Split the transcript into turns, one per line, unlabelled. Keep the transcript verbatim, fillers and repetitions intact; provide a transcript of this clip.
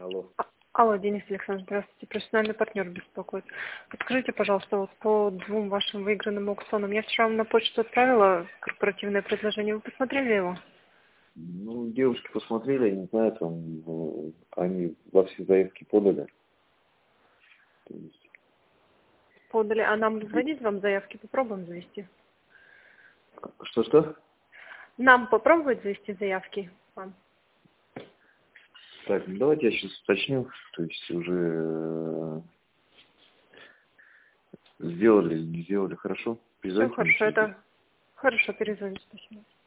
Алло.
А- Алло, Денис Александрович, здравствуйте. Профессиональный партнер беспокоит. Подскажите, пожалуйста, вот по двум вашим выигранным аукционам. Я вчера вам на почту отправила корпоративное предложение. Вы посмотрели его?
Ну, девушки посмотрели, я не знаю, там, ну, они во все заявки подали. То есть,
Подали. А нам вводить вам заявки? Попробуем завести.
Что-что?
Нам попробовать завести заявки вам?
Так, ну давайте я сейчас уточню, то есть уже э, сделали или не сделали, хорошо?
Все
Перезвоните мне
хорошо.
через
Это хорошо. Перезвоните. Спасибо.